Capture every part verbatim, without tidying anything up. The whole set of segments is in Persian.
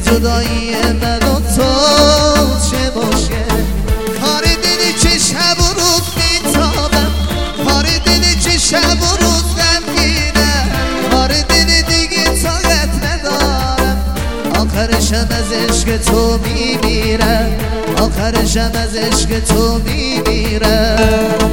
جدایی من و تو چه مشکل کار دیدی که شب و روز میتابم کار دیدی که شب و روز غمگینم کار دیدی دیگه طاقت ندارم آخرشم از عشق تو میمیرم آخرشم از عشق تو میمیرم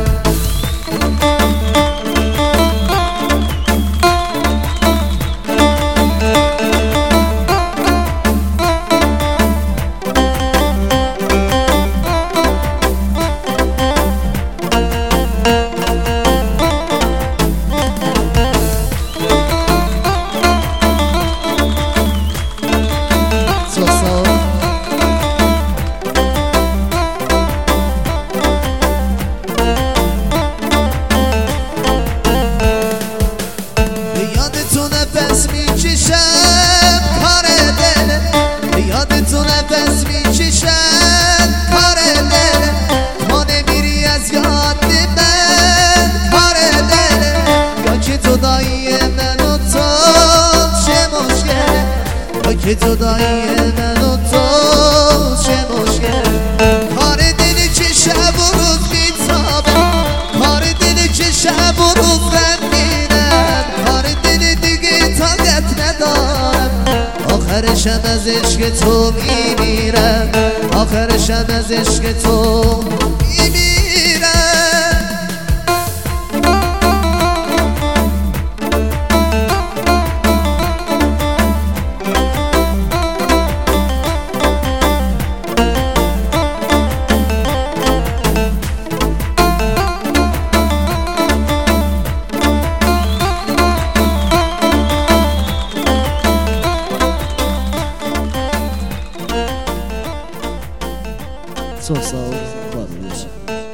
نفس میکشم کار دل یاد تو نفس میکشم کار دل ما نمیری از یاد من کار دل یا که جدایی من و تو چه مشکل یا که جدایی من و تو چه مشکل کار دلی که شب و روز میتابه کار دلی که شب و روز آخرشم از عشق تو میمیرم آخرشم از عشق تو میمیرم So, so, what is it?